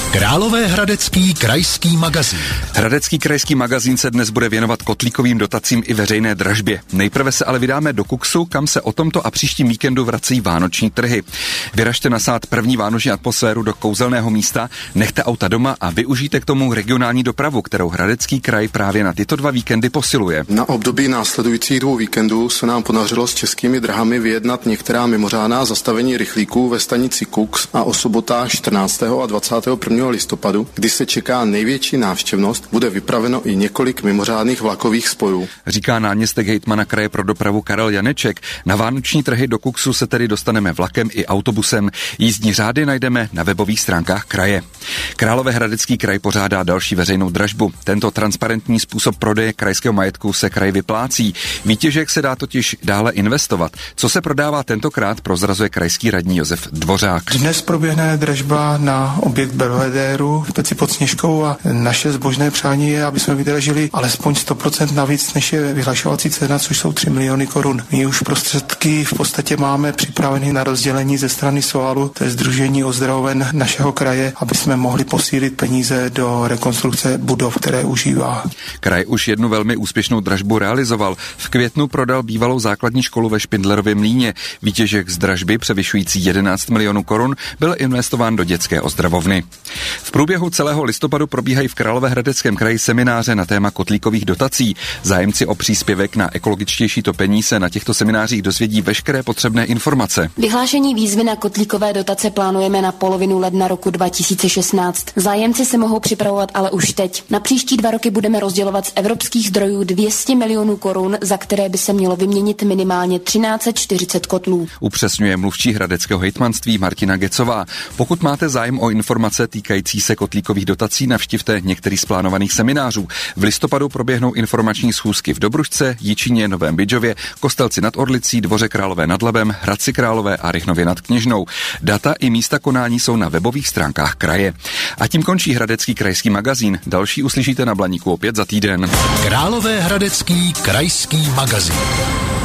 Královéhradecký krajský magazín. Hradecký krajský magazín se dnes bude věnovat kotlíkovým dotacím i veřejné dražbě. Nejprve se ale vydáme do Kuxu, kam se o tomto a příštím víkendu vrací vánoční trhy. Vyražte nasát první vánoční atmosféru do kouzelného místa, nechte auta doma a využijte k tomu regionální dopravu, kterou Hradecký kraj právě na tyto 2 víkendy posiluje. Na období následujících 2 víkendů se nám podařilo s Českými dráhami vyjednat některá mimořádná zastavení rychlíků ve stanici Kux a o sobotách 14. a 21. listopadu, kdy se čeká největší návštěvnost, bude vypraveno i několik mimořádných vlakových spojů. Říká náměstek hejtmana kraje pro dopravu Karel Janeček. Na vánoční trhy do Kuxu se tedy dostaneme vlakem i autobusem. Jízdní řády najdeme na webových stránkách kraje. Královéhradecký kraj pořádá další veřejnou dražbu. Tento transparentní způsob prodeje krajského majetku se kraji vyplácí. Výtěžek se dá totiž dále investovat. Co se prodává tentokrát, prozrazuje krajský radní Josef Dvořák. Dnes proběhne dražba na objekt Belvedéru v Peci pod Sněžkou a naše zbožné přání je, aby jsme vydražili alespoň 100% navíc, než je vyhlašovací cena, což jsou 3 miliony korun. My už prostředky v podstatě máme připraveny na rozdělení ze strany SOALu, to je Sdružení ozdravoven našeho kraje, aby jsme mohli posílit peníze do rekonstrukce budov, které užívá. Kraj už jednu velmi úspěšnou dražbu realizoval. V květnu prodal bývalou základní školu ve Špindlerově Mlýně. Výtěžek z dražby převyšující 11 milionů korun byl investován do dětské ozdravovny. V průběhu celého listopadu probíhají v Královéhradeckém kraji semináře na téma kotlíkových dotací. Zájemci o příspěvek na ekologičtější topení se na těchto seminářích dozvědí veškeré potřebné informace. Vyhlášení výzvy na kotlíkové dotace plánujeme na polovinu ledna roku 2016. Zájemci se mohou připravovat ale už teď. Na příští 2 roky budeme rozdělovat z evropských zdrojů 200 milionů korun, za které by se mělo vyměnit minimálně 1340 kotlů. Upřesňuje mluvčí hradeckého hejtmanství Martina Gecová. Pokud máte zájem o informace týkající se kotlíkových dotací, navštivte některý z plánovaných seminářů. V listopadu proběhnou informační schůzky v Dobrušce, Jičíně, Novém Bydžově, Kostelci nad Orlicí, Dvoře Králové nad Labem, Hradci Králové a Rychnově nad Kněžnou. Data i místa konání jsou na webových stránkách kraje. A tím končí Hradecký krajský magazín. Další uslyšíte na Blaníku opět za týden. Královéhradecký krajský magazín.